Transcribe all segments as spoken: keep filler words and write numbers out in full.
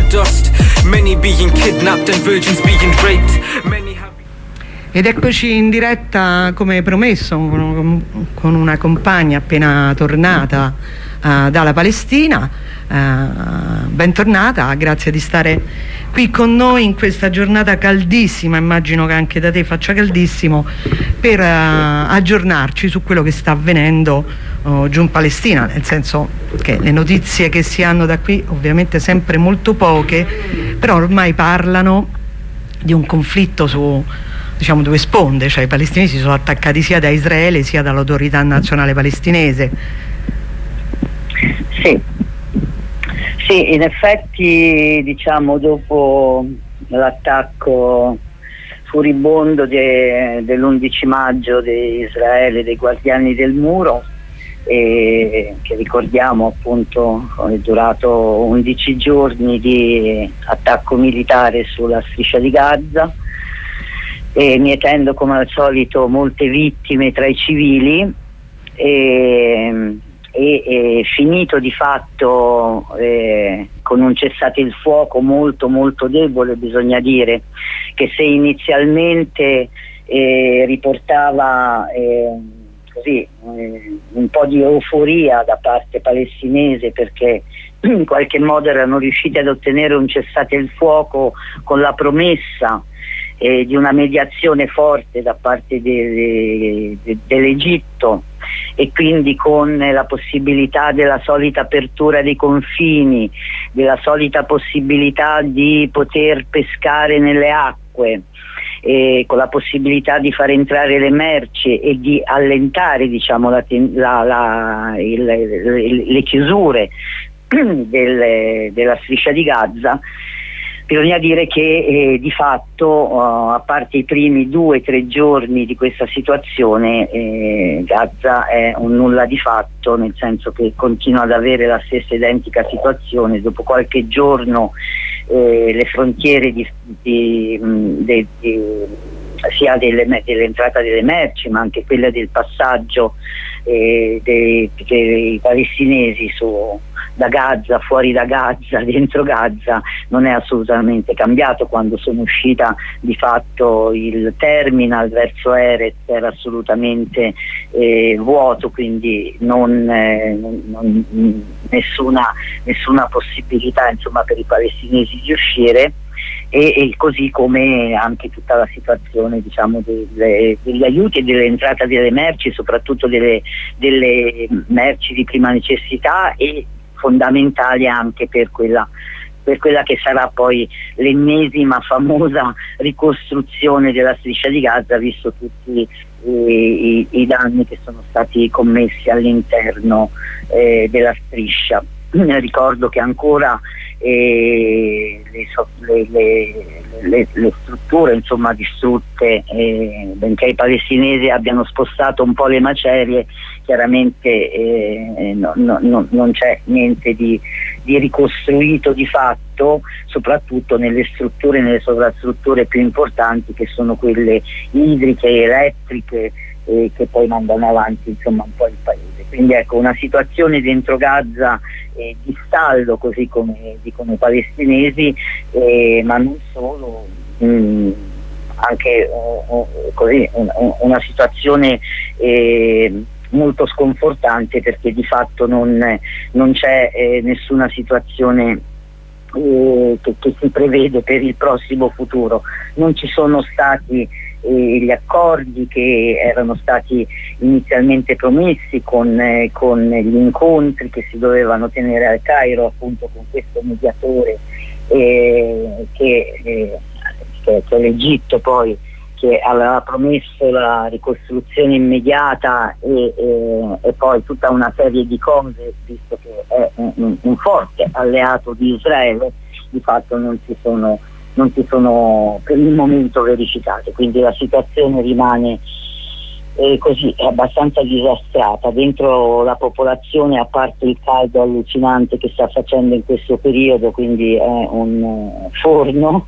dust. Many being kidnapped and virgins being raped. Many have... Ed eccoci in diretta come promesso con una compagna appena tornata uh, dalla Palestina. Uh, bentornata, grazie di stare qui con noi in questa giornata caldissima, immagino che anche da te faccia caldissimo, per uh, aggiornarci su quello che sta avvenendo uh, giù in Palestina, nel senso che le notizie che si hanno da qui ovviamente sempre molto poche, però ormai parlano di un conflitto su, diciamo, due sponde, cioè i palestinesi sono attaccati sia da Israele sia dall'autorità nazionale palestinese. Sì, sì, in effetti, diciamo, dopo l'attacco furibondo de, dell'undici maggio di Israele, dei guardiani del muro, e che ricordiamo appunto è durato undici giorni di attacco militare sulla striscia di Gaza, e mietendo come al solito molte vittime tra i civili, e, e, e finito di fatto eh, con un cessate il fuoco molto molto debole. Bisogna dire che se inizialmente eh, riportava eh, così eh, un po' di euforia da parte palestinese, perché in qualche modo erano riusciti ad ottenere un cessate il fuoco con la promessa eh, di una mediazione forte da parte de, de, dell'Egitto, e quindi con la possibilità della solita apertura dei confini, della solita possibilità di poter pescare nelle acque, eh, con la possibilità di far entrare le merci e di allentare, diciamo, la, la, la, il, il, le chiusure del, della striscia di Gaza. Bisogna dire che eh, di fatto, uh, a parte i primi due o tre giorni di questa situazione, eh, Gaza è un nulla di fatto, nel senso che continua ad avere la stessa identica situazione. Dopo qualche giorno eh, le frontiere di, di, di, di, sia delle, dell'entrata delle merci, ma anche quella del passaggio eh, dei, dei palestinesi su da Gaza, fuori da Gaza, dentro Gaza, non è assolutamente cambiato. Quando sono uscita di fatto il terminal verso Erez era assolutamente eh, vuoto, quindi non, eh, non, nessuna, nessuna possibilità, insomma, per i palestinesi di uscire. E, e così come anche tutta la situazione, diciamo, delle, degli aiuti e dell'entrata delle merci, soprattutto delle, delle merci di prima necessità, e fondamentali anche per quella, per quella che sarà poi l'ennesima famosa ricostruzione della striscia di Gaza, visto tutti i, i, i danni che sono stati commessi all'interno eh, della striscia. Ricordo che ancora eh, le, le, le, le strutture, insomma, distrutte, eh, benché i palestinesi abbiano spostato un po' le macerie, chiaramente eh, no, no, no, non c'è niente di, di ricostruito di fatto, soprattutto nelle strutture, nelle sovrastrutture più importanti, che sono quelle idriche e elettriche, eh, che poi mandano avanti, insomma, un po' il paese. Quindi ecco, una situazione dentro Gaza eh, di stallo, così come dicono i palestinesi, eh, ma non solo, mh, anche uh, uh, così, un, un, una situazione eh, molto sconfortante, perché di fatto non, non c'è eh, nessuna situazione eh, che, che si prevede per il prossimo futuro. Non ci sono stati eh, gli accordi che erano stati inizialmente promessi con, eh, con gli incontri che si dovevano tenere al Cairo, appunto, con questo mediatore eh, che, eh, che, che è l'Egitto, poi, che aveva promesso la ricostruzione immediata e, e, e poi tutta una serie di cose, visto che è un, un forte alleato di Israele. Di fatto non si sono, non si sono per il momento verificate, quindi la situazione rimane eh, così, è abbastanza disastrata. Dentro la popolazione, a parte il caldo allucinante che sta facendo in questo periodo, quindi è un uh, forno,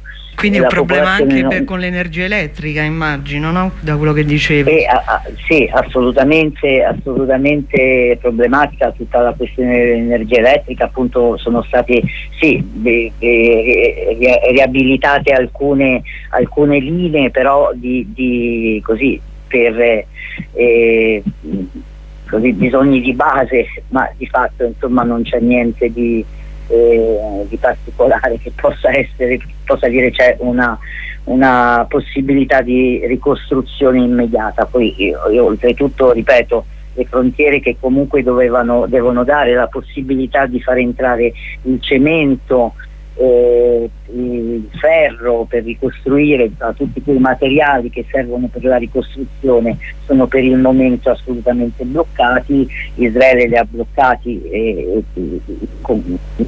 Quindi un problema anche per, con l'energia elettrica, immagino, no? Da quello che dicevi. Eh, a, a, sì, assolutamente, assolutamente problematica tutta la questione dell'energia elettrica. Appunto sono state sì, de, de, de, riabilitate alcune, alcune linee, però di, di così per eh, così, bisogni di base, ma di fatto insomma non c'è niente di Eh, di particolare che possa essere, possa dire c'è una, una possibilità di ricostruzione immediata. Poi io, io oltretutto ripeto, le frontiere che comunque dovevano, devono dare la possibilità di far entrare il cemento, eh, il ferro per ricostruire, tutti quei materiali che servono per la ricostruzione sono per il momento assolutamente bloccati. Israele li ha bloccati e, e, con,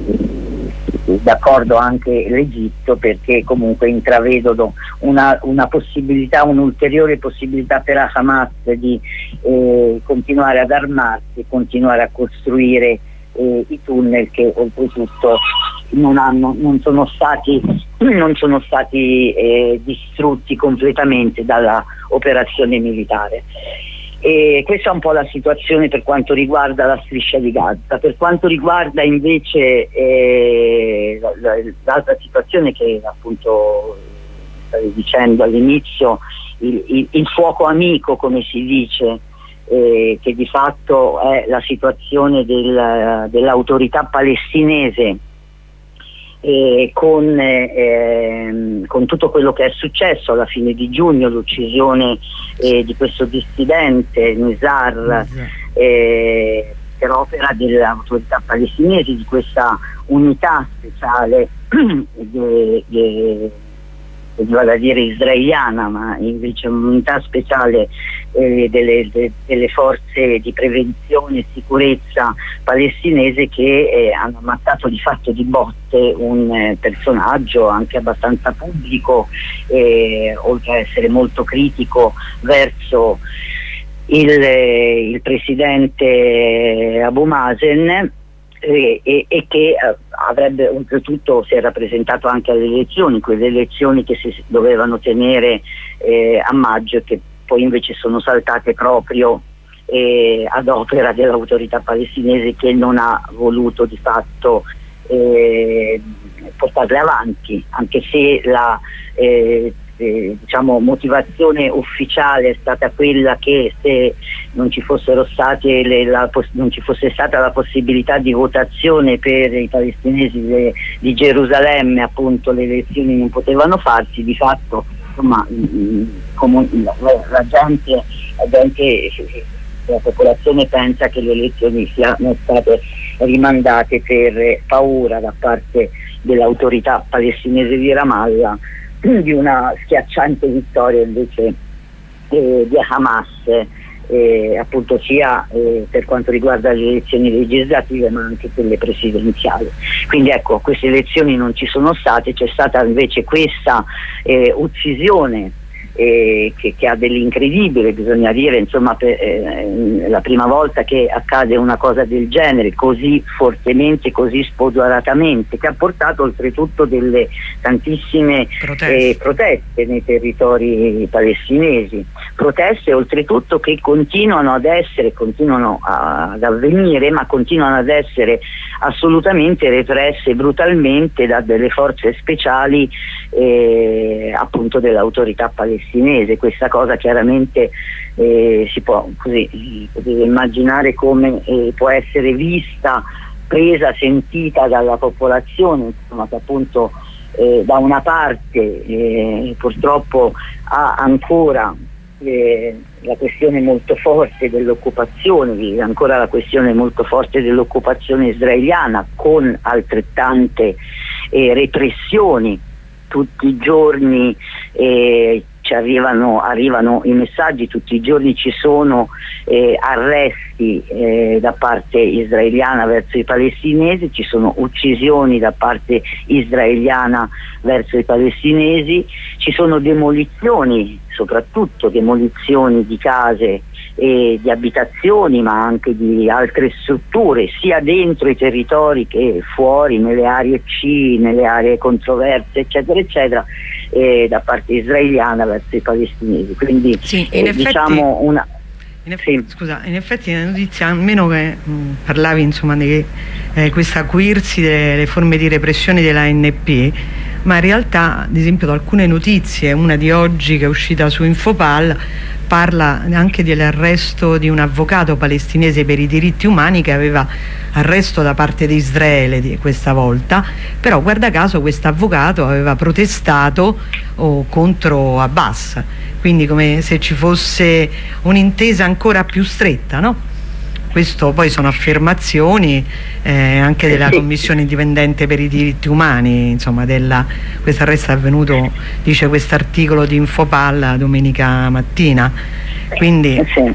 d'accordo anche l'Egitto, perché comunque intravedono una, una possibilità, un'ulteriore possibilità per Hamas di eh, continuare ad armarsi e continuare a costruire eh, i tunnel che oltretutto non, hanno, non sono stati, non sono stati eh, distrutti completamente dalla operazione militare. E questa è un po' la situazione per quanto riguarda la striscia di Gaza. Per quanto riguarda invece eh, l'altra situazione che appunto stavi dicendo all'inizio, il, il, il fuoco amico, come si dice, eh, che di fatto è la situazione del, dell'autorità palestinese, Eh, con, eh, con tutto quello che è successo alla fine di giugno, l'uccisione eh, di questo dissidente Nizar, eh, per opera dell'autorità palestinese, di questa unità speciale de, de, vado a dire israeliana, ma invece un'unità speciale eh, delle, de, delle forze di prevenzione e sicurezza palestinese che eh, hanno ammazzato di fatto di botte un eh, personaggio anche abbastanza pubblico, eh, oltre a essere molto critico verso il, eh, il presidente Abu Mazen, E, e, e che eh, avrebbe oltretutto si era presentato anche alle elezioni, quelle elezioni che si dovevano tenere eh, a maggio e che poi invece sono saltate proprio eh, ad opera dell'autorità palestinese, che non ha voluto di fatto eh, portarle avanti, anche se la eh, Eh, diciamo motivazione ufficiale è stata quella che se non ci fossero state le, la, non ci fosse stata la possibilità di votazione per i palestinesi de, di Gerusalemme, appunto le elezioni non potevano farsi. Di fatto insomma come, la, la gente, la gente la popolazione pensa che le elezioni siano state rimandate per paura da parte dell'autorità palestinese di Ramallah di una schiacciante vittoria invece eh, di Hamas, eh, appunto sia eh, per quanto riguarda le elezioni legislative ma anche quelle presidenziali. Quindi ecco, queste elezioni non ci sono state, c'è stata invece questa eh, uccisione eh, che, che ha dell'incredibile, bisogna dire, insomma, per, eh, la prima volta che accade una cosa del genere così fortemente, così spodoratamente, che ha portato oltretutto delle tantissime proteste, eh, proteste nei territori palestinesi, proteste oltretutto che continuano ad essere, continuano a, ad avvenire, ma continuano ad essere assolutamente represse brutalmente da delle forze speciali eh, appunto dell'autorità palestinese. Questa cosa chiaramente eh, si può così potete immaginare come eh, può essere vista, presa, sentita dalla popolazione, insomma, che appunto eh, da una parte eh, purtroppo ha ancora eh, la questione molto forte dell'occupazione, vive ancora la questione molto forte dell'occupazione israeliana, con altrettante eh, repressioni tutti i giorni. Eh, ci arrivano, arrivano i messaggi, tutti i giorni ci sono eh, arresti eh, da parte israeliana verso i palestinesi, ci sono uccisioni da parte israeliana verso i palestinesi, ci sono demolizioni, soprattutto demolizioni di case e di abitazioni, ma anche di altre strutture, sia dentro i territori che fuori, nelle aree C, nelle aree controverse, eccetera, eccetera. eh, da parte israeliana verso i palestinesi. Quindi sì, in eh, effetti, diciamo una... In effetti, sì. Scusa, in effetti nella notizia, almeno che mh, parlavi insomma di eh, questo acuirsi delle forme di repressione della A N P, ma in realtà ad esempio da alcune notizie, una di oggi che è uscita su Infopal parla anche dell'arresto di un avvocato palestinese per i diritti umani che aveva arresto da parte di Israele di questa volta, però guarda caso questo avvocato aveva protestato oh, contro Abbas, quindi come se ci fosse un'intesa ancora più stretta, no? Questo poi sono affermazioni eh, anche della Commissione Indipendente per i Diritti Umani, insomma, della, questo arresto è avvenuto, dice questo articolo di Infopal domenica mattina, quindi... Sì.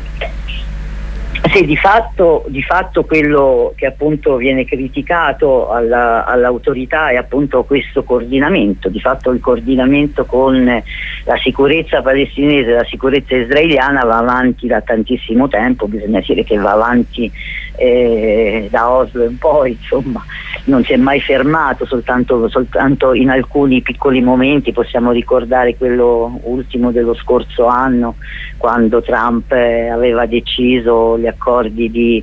Sì, di fatto, di fatto quello che appunto viene criticato alla, all'autorità è appunto questo coordinamento, di fatto il coordinamento con la sicurezza palestinese e la sicurezza israeliana va avanti da tantissimo tempo, bisogna dire che va avanti eh, da Oslo in poi, insomma non si è mai fermato, soltanto, soltanto in alcuni piccoli momenti, possiamo ricordare quello ultimo dello scorso anno quando Trump eh, aveva deciso gli accordi di,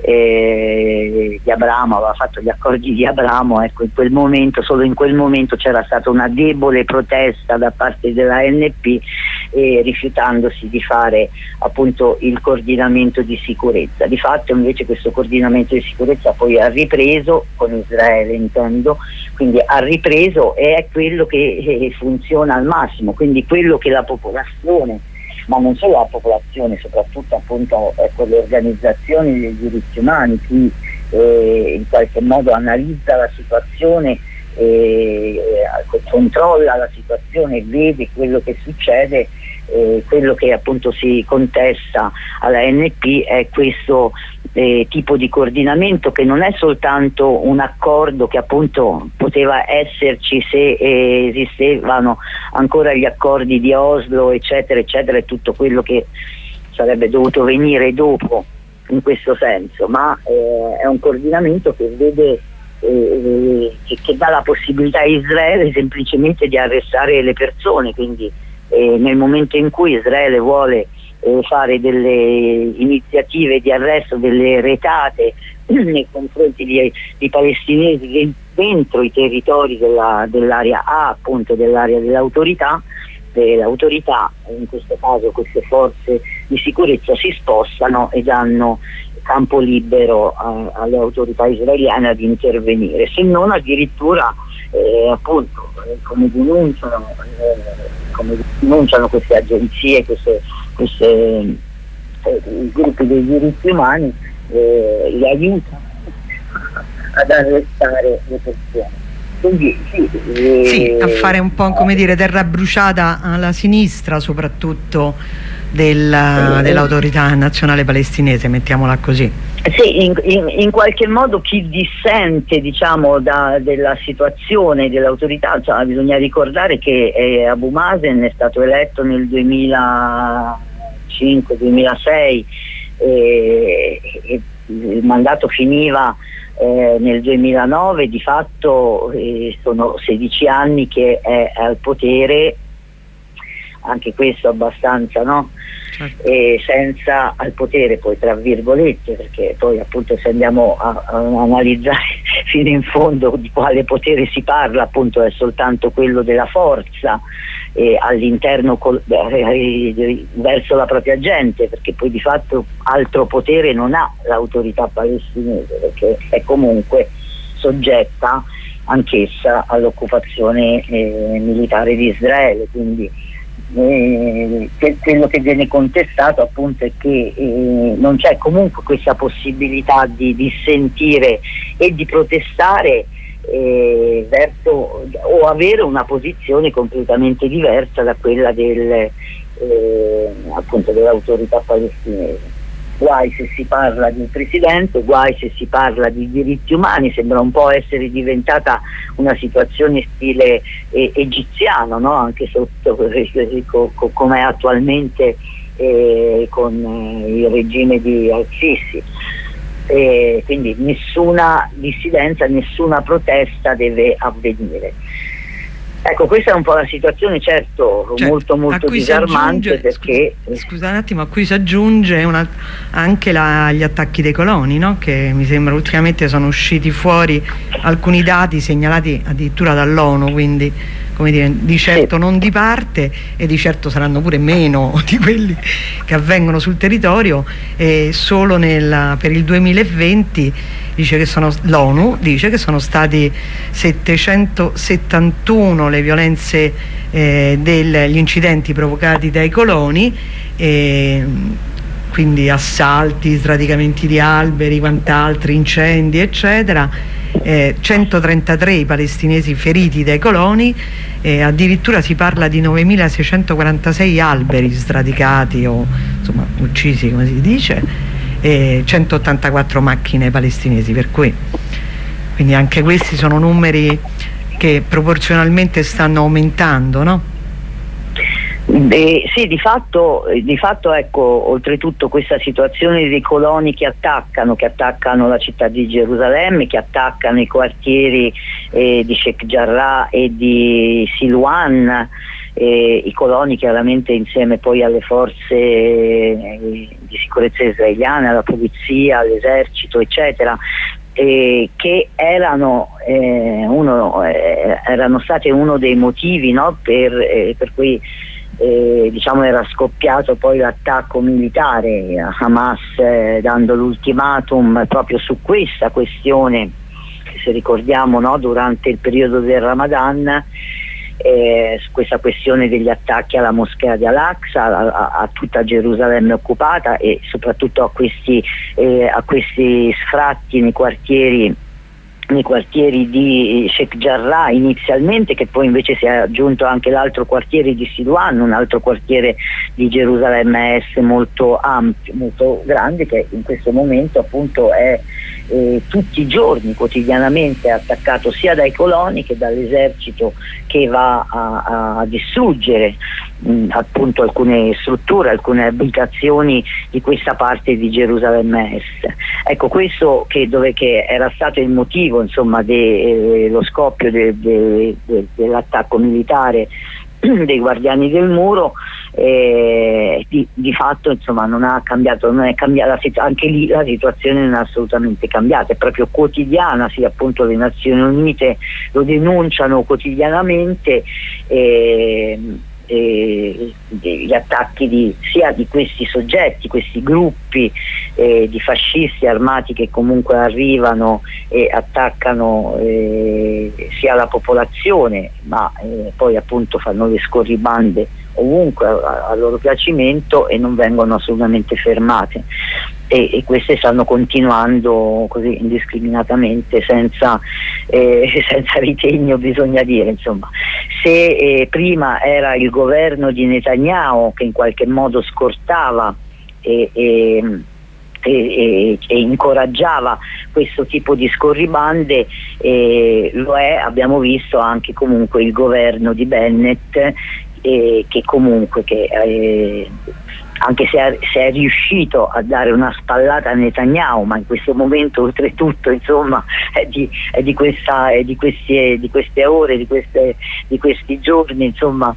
eh, di Abramo, aveva fatto gli accordi di Abramo, ecco, in quel momento, solo in quel momento c'era stata una debole protesta da parte della A N P eh, rifiutandosi di fare appunto il coordinamento di sicurezza. Di fatto invece questo coordinamento di sicurezza poi ha ripreso, con Israele intendo, quindi ha ripreso e è quello che eh, funziona al massimo, quindi quello che la popolazione, ma non solo la popolazione, soprattutto appunto ecco, le organizzazioni dei diritti umani, chi eh, in qualche modo analizza la situazione, eh, controlla la situazione, vede quello che succede, eh, quello che appunto si contesta alla A N P è questo eh, tipo di coordinamento, che non è soltanto un accordo che appunto poteva esserci se eh, esistevano ancora gli accordi di Oslo eccetera eccetera e tutto quello che sarebbe dovuto venire dopo in questo senso, ma eh, è un coordinamento che vede eh, che, che dà la possibilità a Israele semplicemente di arrestare le persone, quindi eh, nel momento in cui Israele vuole eh, fare delle iniziative di arresto, delle retate nei confronti di, di palestinesi dentro i territori della, dell'area A, appunto dell'area dell'autorità, l'autorità, in questo caso queste forze di sicurezza, si spostano e danno campo libero a, alle autorità israeliane ad intervenire, se non addirittura eh, appunto eh, come denunciano eh, come denunciano queste agenzie, queste, queste eh, i gruppi dei diritti umani eh, li aiutano ad arrestare le persone. Quindi, sì, eh, sì, a fare un po' come dire terra bruciata alla sinistra soprattutto del, eh, dell'autorità nazionale palestinese, mettiamola così. Sì, in, in, in qualche modo chi dissente diciamo da, della situazione dell'autorità, cioè, bisogna ricordare che eh, Abu Mazen è stato eletto nel duemilacinque duemilasei e, e il mandato finiva Eh, nel duemilanove, di fatto eh, sono sedici anni che è al potere, anche questo abbastanza, no? Certo. E senza al potere poi tra virgolette, perché poi appunto se andiamo a, a analizzare fino in fondo di quale potere si parla, appunto è soltanto quello della forza eh, all'interno col, eh, verso la propria gente, perché poi di fatto altro potere non ha l'autorità palestinese, perché è comunque soggetta anch'essa all'occupazione eh, militare di Israele, quindi Eh, che, quello che viene contestato appunto è che eh, non c'è comunque questa possibilità di dissentire e di protestare eh, verso o avere una posizione completamente diversa da quella del, eh, appunto dell'autorità palestinese. Guai se si parla di un presidente, guai se si parla di diritti umani, sembra un po' essere diventata una situazione stile eh, egiziano, no? Anche sotto eh, co, co, come è attualmente eh, con eh, il regime di Al-Sisi. Eh, quindi nessuna dissidenza, nessuna protesta deve avvenire. Ecco, questa è un po' la situazione, certo, certo molto molto disarmante, perché... Scusa, scusa un attimo, a cui si aggiunge una, anche la, gli attacchi dei coloni, no? Che mi sembra ultimamente sono usciti fuori alcuni dati segnalati addirittura dall'ONU, quindi come dire, di certo sì. non di parte, e di certo saranno pure meno di quelli che avvengono sul territorio, e solo nel, per il duemilaventi dice che sono, l'ONU dice che sono stati settecentosettantuno le violenze, eh, degli incidenti provocati dai coloni, eh, quindi assalti, sradicamenti di alberi, quant'altri, incendi eccetera. Eh, centotrentatré i palestinesi feriti dai coloni, eh, addirittura si parla di novemilaseicentoquarantasei alberi sradicati o insomma uccisi, come si dice, e centottantaquattro macchine palestinesi, per cui quindi anche questi sono numeri che proporzionalmente stanno aumentando, no? Eh, sì, di fatto, di fatto ecco, oltretutto questa situazione dei coloni che attaccano, che attaccano la città di Gerusalemme, che attaccano i quartieri eh, di Sheikh Jarrah e di Silwan, eh, i coloni chiaramente insieme poi alle forze eh, di sicurezza israeliane, alla polizia, all'esercito eccetera, Eh, che erano, eh, uno, eh, erano state uno dei motivi, no, per, eh, per cui eh, diciamo era scoppiato poi l'attacco militare a Hamas, eh, dando l'ultimatum proprio su questa questione, se ricordiamo, no, durante il periodo del Ramadan, eh, su questa questione degli attacchi alla moschea di Al-Aqsa, a, a, a tutta Gerusalemme occupata, e soprattutto a questi, eh, a questi sfratti nei quartieri nei quartieri di Sheikh Jarrah inizialmente, che poi invece si è aggiunto anche l'altro quartiere di Silwan, un altro quartiere di Gerusalemme Est molto ampio, molto grande, che in questo momento appunto è eh, tutti i giorni, quotidianamente attaccato sia dai coloni che dall'esercito, che va a, a distruggere mh, appunto alcune strutture, alcune abitazioni di questa parte di Gerusalemme Est. Ecco, questo che, dove, che era stato il motivo insomma dello eh, scoppio de, de, de, dell'attacco militare dei guardiani del muro, eh, di, di fatto insomma non ha cambiato, non è cambiata, anche lì la situazione non è assolutamente cambiata, è proprio quotidiana, sì, appunto le Nazioni Unite lo denunciano quotidianamente, eh, eh, gli attacchi di, sia di questi soggetti, questi gruppi eh, di fascisti armati che comunque arrivano e attaccano eh, sia la popolazione, ma eh, poi appunto fanno le scorribande ovunque a, a loro piacimento e non vengono assolutamente fermate, e, e queste stanno continuando così indiscriminatamente, senza, eh, senza ritegno, bisogna dire, insomma. Se eh, prima era il governo di Netanyahu che in qualche modo scortava e, e E, e, e incoraggiava questo tipo di scorribande, eh, lo è, abbiamo visto anche comunque il governo di Bennett, eh, che comunque che, eh, anche se è, se è riuscito a dare una spallata a Netanyahu, ma in questo momento oltretutto insomma è di, è di, questa, è di, questi, di queste ore, di, queste, di questi giorni, insomma,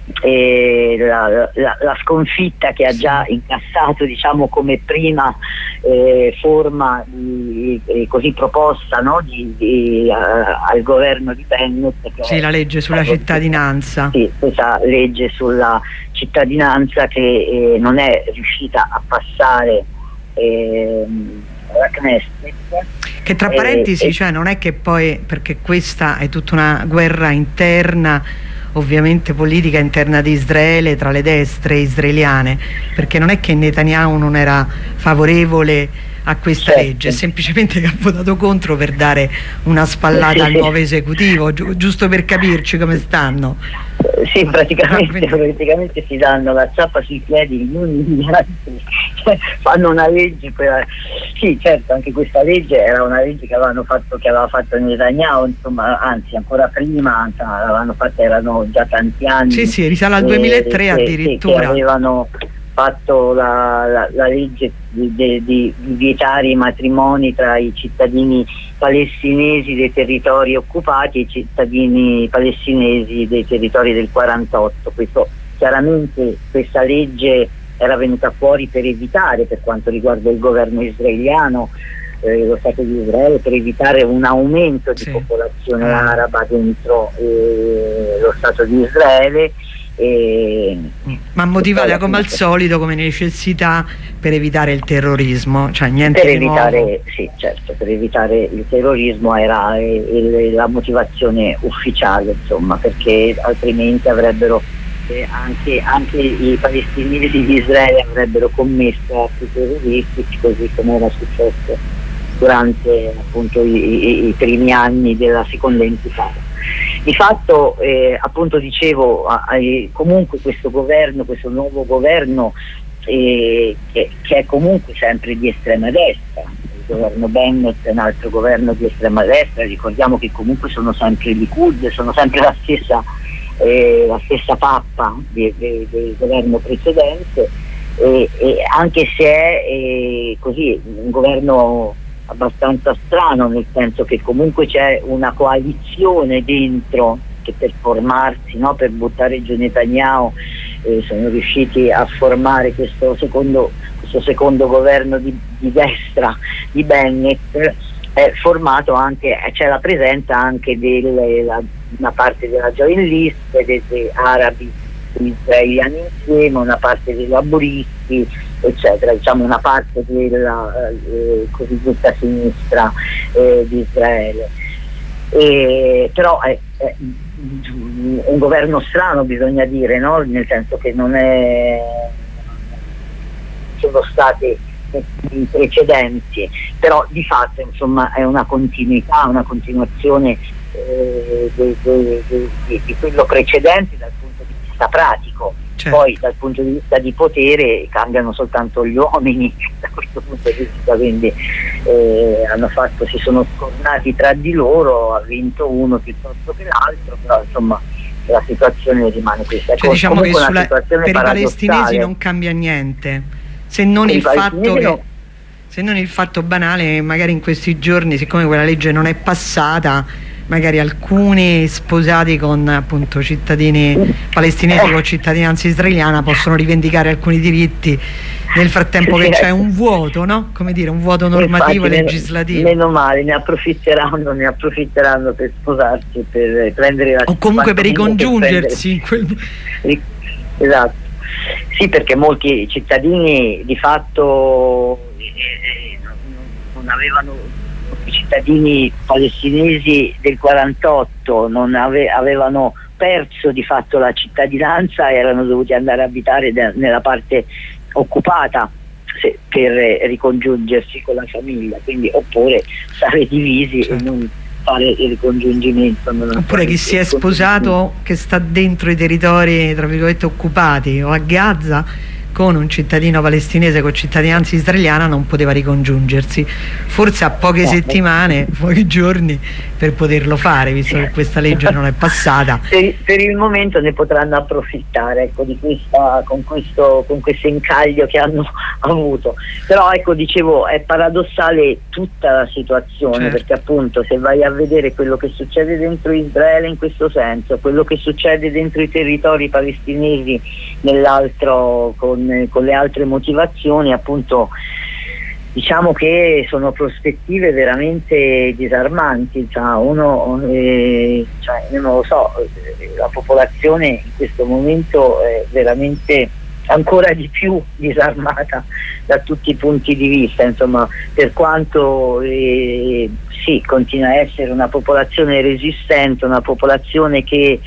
eh, la, la, la sconfitta che ha già incassato, diciamo, come prima eh, forma di, eh, così proposta, no, di, di, uh, al governo di Bennett, che sì, è, la legge sulla cittadinanza, sì, questa legge sulla cittadinanza che eh, non è riuscita a passare eh, la Knesset, che tra parentesi eh, cioè non è che poi, perché questa è tutta una guerra interna, ovviamente politica interna di Israele, tra le destre israeliane, perché non è che Netanyahu non era favorevole a questa certo. legge, è semplicemente che ha votato contro per dare una spallata sì, al sì. nuovo esecutivo, gi giusto per capirci come stanno. Sì, praticamente, ah, praticamente si danno la zappa sui piedi gli uni gli altri, cioè, fanno una legge per... Sì, certo, anche questa legge era una legge che avevano fatto, che aveva fatto Netanyahu, insomma, anzi ancora prima l'avevano fatta, erano già tanti anni. Sì, sì, risale al duemilatré eh, addirittura. Sì, che avevano fatto la, la, la legge di, di, di vietare i matrimoni tra i cittadini palestinesi dei territori occupati e i cittadini palestinesi dei territori del quarantotto. Questo, chiaramente questa legge era venuta fuori per evitare, per quanto riguarda il governo israeliano, eh, lo Stato di Israele, per evitare un aumento di sì. popolazione araba dentro eh, lo Stato di Israele. E, ma motivata come al solito come necessità per evitare il terrorismo, cioè niente per di evitare, nuovo. Sì, certo, per evitare il terrorismo era eh, il, la motivazione ufficiale, insomma, perché altrimenti avrebbero eh, anche, anche i palestinesi di Israele avrebbero commesso atti terroristici, così come era successo durante appunto i, i, i primi anni della seconda intifada. Di fatto, eh, appunto dicevo, eh, comunque questo governo, questo nuovo governo eh, che, che è comunque sempre di estrema destra, il governo Bennett è un altro governo di estrema destra, ricordiamo che comunque sono sempre i Likud, sono sempre la stessa, eh, la stessa pappa del de, de governo precedente, eh, e anche se è eh, così un governo abbastanza strano, nel senso che comunque c'è una coalizione dentro che per formarsi, no, per buttare giù Netanyahu, eh, sono riusciti a formare questo secondo, questo secondo governo di, di destra di Bennett, è formato anche, c'è la presenza anche di una parte della Joint List, degli arabi israeliani insieme, una parte dei laburisti, eccetera, diciamo una parte della eh, cosiddetta sinistra eh, di Israele. E, però è, è un governo strano, bisogna dire, no? Nel senso che non è sono stati i precedenti, però di fatto insomma è una continuità, una continuazione eh, di, di, di, di quello precedente dal punto di vista pratico. Certo. Poi dal punto di vista di potere cambiano soltanto gli uomini da questo punto di vista, quindi eh, hanno fatto, si sono scornati tra di loro, ha vinto uno piuttosto che l'altro, però insomma la situazione rimane questa. Cioè, diciamo che sulla, per i palestinesi non cambia niente, se non il fatto che no. se non il fatto banale, magari in questi giorni, siccome quella legge non è passata, magari alcuni sposati con appunto cittadini palestinesi con cittadinanza israeliana possono rivendicare alcuni diritti nel frattempo che c'è un vuoto, no? Come dire, un vuoto normativo e legislativo. Meno male, ne approfitteranno, ne approfitteranno per sposarsi, per prendere la o comunque per ricongiungersi in quel... Esatto, sì, perché molti cittadini di fatto eh, non avevano, i cittadini palestinesi del quarantotto non ave, avevano perso di fatto la cittadinanza, erano dovuti andare a abitare de, nella parte occupata se, per ricongiungersi con la famiglia, quindi oppure stare divisi, certo, e non fare il ricongiungimento. Oppure chi si è sposato che sta dentro i territori tra virgolette occupati o a Gaza con un cittadino palestinese con cittadinanza israeliana non poteva ricongiungersi, forse a poche no, settimane, pochi giorni per poterlo fare, visto che questa legge non è passata. Per, per il momento ne potranno approfittare, ecco, di questa, con questo, con questo incaglio che hanno avuto. Però ecco, dicevo, è paradossale tutta la situazione, certo, perché appunto se vai a vedere quello che succede dentro Israele in questo senso, quello che succede dentro i territori palestinesi nell'altro, con con le altre motivazioni, appunto diciamo che sono prospettive veramente disarmanti. Cioè, uno eh, cioè, io non lo so, la popolazione in questo momento è veramente ancora di più disarmata da tutti i punti di vista, insomma, per quanto eh, sì, continua a essere una popolazione resistente, una popolazione che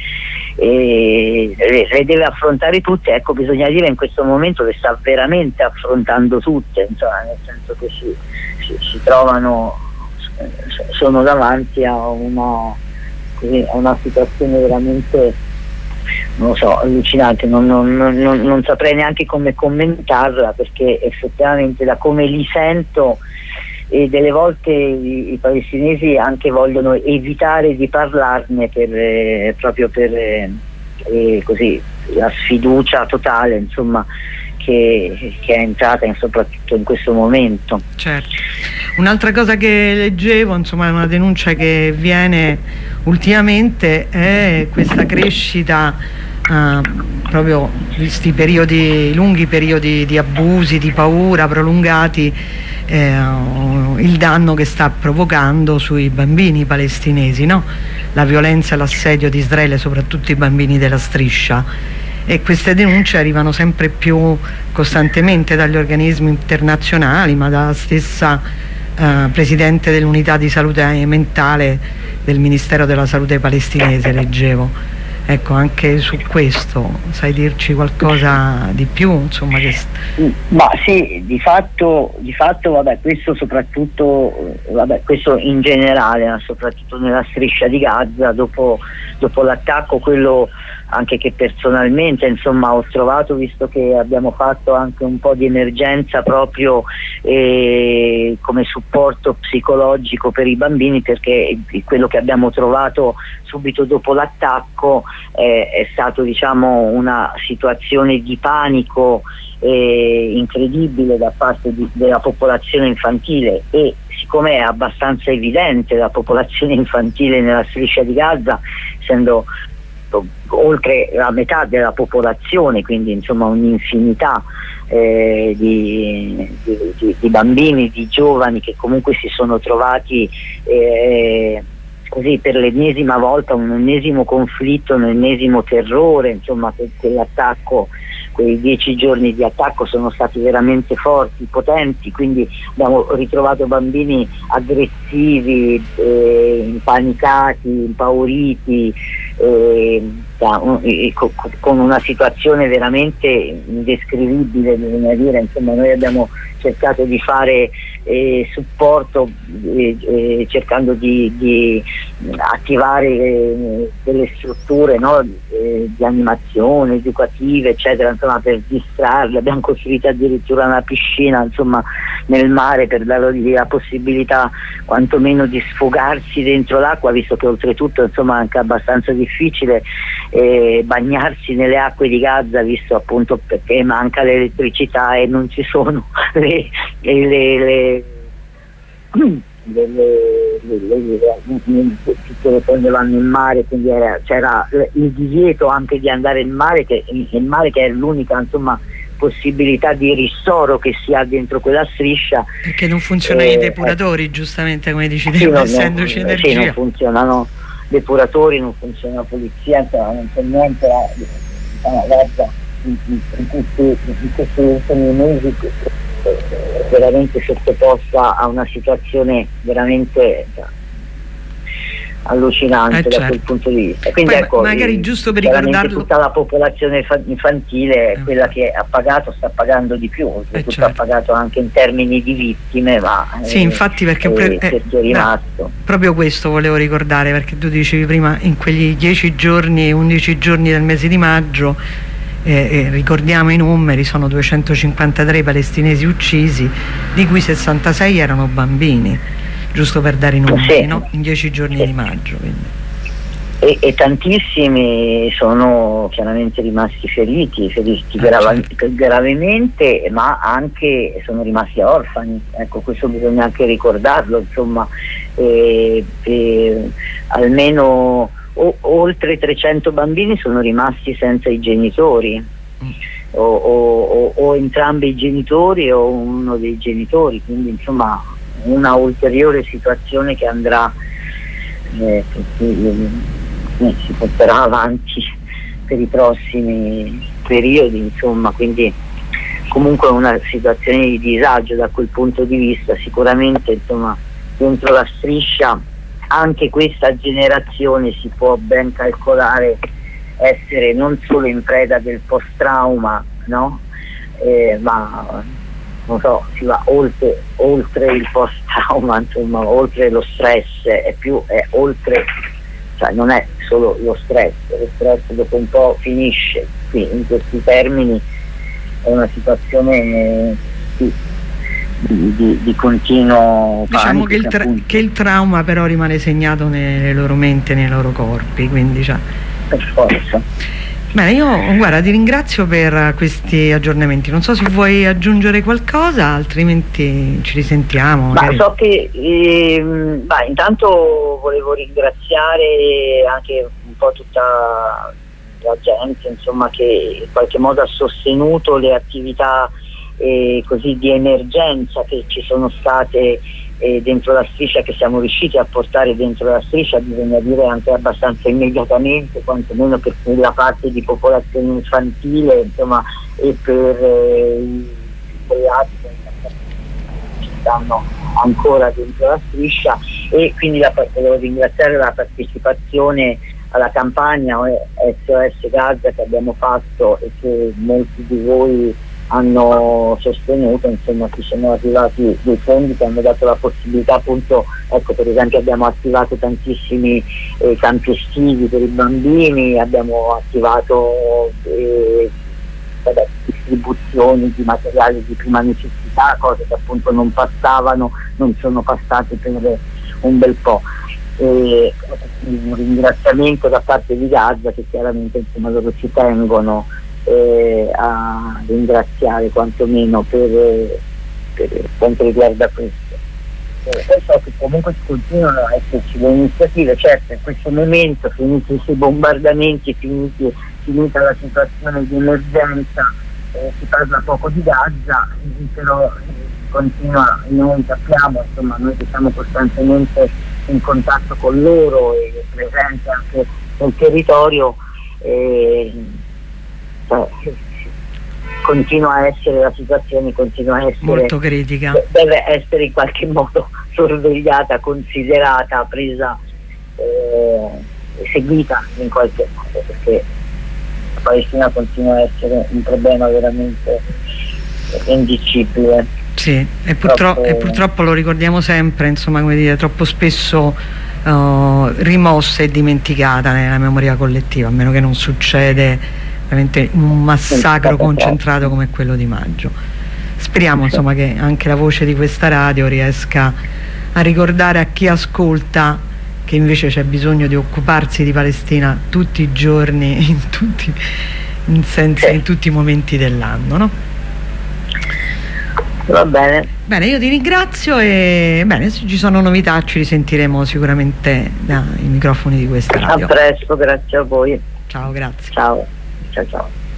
eh, le deve affrontare tutte, ecco, bisogna dire in questo momento le sta veramente affrontando tutte, insomma, nel senso che si, si, si trovano, sono davanti a una, a una situazione veramente, non lo so, allucinante, non, non, non, non saprei neanche come commentarla, perché effettivamente da come li sento e delle volte i, i palestinesi anche vogliono evitare di parlarne per, eh, proprio per eh, così la sfiducia totale, insomma, che che, che è entrata in, soprattutto in questo momento. Certo. Un'altra cosa che leggevo, insomma, è una denuncia che viene ultimamente, è questa crescita eh, proprio questi periodi, lunghi periodi di abusi, di paura prolungati, eh, il danno che sta provocando sui bambini palestinesi, no? La violenza e l'assedio di Israele, soprattutto i bambini della striscia, e queste denunce arrivano sempre più costantemente dagli organismi internazionali, ma dalla stessa eh, Presidente dell'unità di salute mentale del Ministero della Salute palestinese, leggevo. Ecco, anche su questo sai dirci qualcosa di più, insomma? Che... Ma sì, di fatto, di fatto vabbè, questo soprattutto, vabbè, questo in generale, ma soprattutto nella striscia di Gaza, dopo, dopo l'attacco, quello anche che personalmente, insomma, ho trovato, visto che abbiamo fatto anche un po' di emergenza proprio eh, come supporto psicologico per i bambini, perché quello che abbiamo trovato subito dopo l'attacco eh, è stato, diciamo, una situazione di panico eh, incredibile da parte di, della popolazione infantile, e siccome è abbastanza evidente la popolazione infantile nella striscia di Gaza, essendo oltre la metà della popolazione, quindi insomma un'infinità eh, di, di, di bambini, di giovani che comunque si sono trovati eh, così per l'ennesima volta, un ennesimo conflitto, un ennesimo terrore, insomma quell'attacco, quei dieci giorni di attacco sono stati veramente forti, potenti, quindi abbiamo ritrovato bambini aggressivi, eh, impanicati, impauriti, eh, eh, con una situazione veramente indescrivibile, bisogna dire. Insomma, noi abbiamo cercato di fare eh, supporto eh, eh, cercando di, di attivare eh, delle strutture, no? eh, di animazione, educative, eccetera, insomma, per distrarli. Abbiamo costruito addirittura una piscina, insomma, nel mare, per dargli la possibilità quantomeno di sfogarsi dentro l'acqua, visto che oltretutto, insomma, è anche abbastanza difficile eh, bagnarsi nelle acque di Gaza, visto appunto perché manca l'elettricità e non ci sono le, le, le, le Le, le, le, le, le, tutte le donne vanno in mare, quindi era, c'era il divieto anche di andare in mare, che, in mare che è l'unica, insomma, possibilità di ristoro che si ha dentro quella striscia, perché non funzionano eh, i depuratori, eh, giustamente, come dici te, sì, essendoci non, energia. Sì, non funzionano depuratori, non funziona la polizia, non c'è niente a Gaza in, in, in, questi, in questi ultimi mesi, veramente sottoposta a una situazione veramente allucinante, eh, certo, da quel punto di vista. Quindi poi, ecco, magari giusto per ricordarlo, tutta la popolazione infantile è quella che ha pagato, sta pagando di più, oltretutto, eh, certo, ha pagato anche in termini di vittime, ma sì, eh, infatti, perché eh, eh, è rimasto. No, proprio questo volevo ricordare, perché tu dicevi prima, in quegli dieci giorni, undici giorni del mese di maggio, Eh, eh, ricordiamo i numeri, sono duecentocinquantatré palestinesi uccisi, di cui sessantasei erano bambini, giusto per dare i numeri, sì, no? In dieci giorni, sì, di maggio, quindi. E, e tantissimi sono chiaramente rimasti feriti, feriti ah, grava, certo, gravemente, ma anche sono rimasti orfani, ecco, questo bisogna anche ricordarlo, insomma, eh, eh, almeno O, oltre trecento bambini sono rimasti senza i genitori, mm. o, o, o entrambi i genitori o uno dei genitori, quindi insomma una ulteriore situazione che andrà eh, che si, eh, si porterà avanti per i prossimi periodi, insomma, quindi comunque una situazione di disagio da quel punto di vista. Sicuramente, insomma, dentro la striscia anche questa generazione si può ben calcolare essere non solo in preda del post-trauma, no? Eh, ma non so, si va oltre, oltre il post-trauma, insomma, oltre lo stress, è più, è oltre, cioè non è solo lo stress, lo stress dopo un po' finisce, quindi in questi termini è una situazione sì, Di, di, di continuo panico, diciamo che il, tra che il trauma però rimane segnato nelle loro menti e nei loro corpi, quindi cioè. Per forza. Bene, io guarda ti ringrazio per questi aggiornamenti, non so se vuoi aggiungere qualcosa, altrimenti ci risentiamo. Ma so che eh, bah, intanto volevo ringraziare anche un po' tutta la gente, insomma, che in qualche modo ha sostenuto le attività eh, così di emergenza che ci sono state eh, dentro la striscia, che siamo riusciti a portare dentro la striscia, bisogna dire anche abbastanza immediatamente, quantomeno per quella parte di popolazione infantile, insomma, e per eh, i reati che ci stanno ancora dentro la striscia. E quindi la, volevo ringraziare la partecipazione alla campagna S O S Gaza che abbiamo fatto e che molti di voi hanno sostenuto. Insomma, ci sono arrivati dei fondi che hanno dato la possibilità, appunto, ecco, per esempio abbiamo attivato tantissimi eh, campi estivi per i bambini, abbiamo attivato eh, vabbè, distribuzioni di materiali di prima necessità, cose che appunto non passavano, non sono passate per un bel po'. E un ringraziamento da parte di Gaza, che chiaramente, insomma, loro ci tengono eh, a ringraziare quantomeno per, per quanto riguarda questo. Eh, poi so che comunque continuano a esserci le iniziative, certo in questo momento, finiti questi bombardamenti, finiti, finita la situazione di emergenza, eh, si parla poco di Gaza, però eh, continua, noi sappiamo, insomma, noi che siamo costantemente in contatto con loro e presenti anche nel territorio, eh, eh, continua a essere la situazione, continua a essere molto critica, deve essere in qualche modo sorvegliata, considerata, presa, eh, seguita in qualche modo, perché la Palestina continua a essere un problema veramente indicibile. Sì, e, purtro e purtroppo lo ricordiamo sempre, insomma, come dire, troppo spesso uh, rimossa e dimenticata nella memoria collettiva, a meno che non succede veramente un massacro concentrato come quello di maggio. Speriamo, insomma, che anche la voce di questa radio riesca a ricordare a chi ascolta che invece c'è bisogno di occuparsi di Palestina tutti i giorni, in tutti, in sensi, in tutti i momenti dell'anno, no? Va bene. Bene, io ti ringrazio e bene, se ci sono novità ci risentiremo sicuramente dai microfoni di questa radio. A presto, grazie a voi. Ciao, grazie. Ciao, ciao, ciao.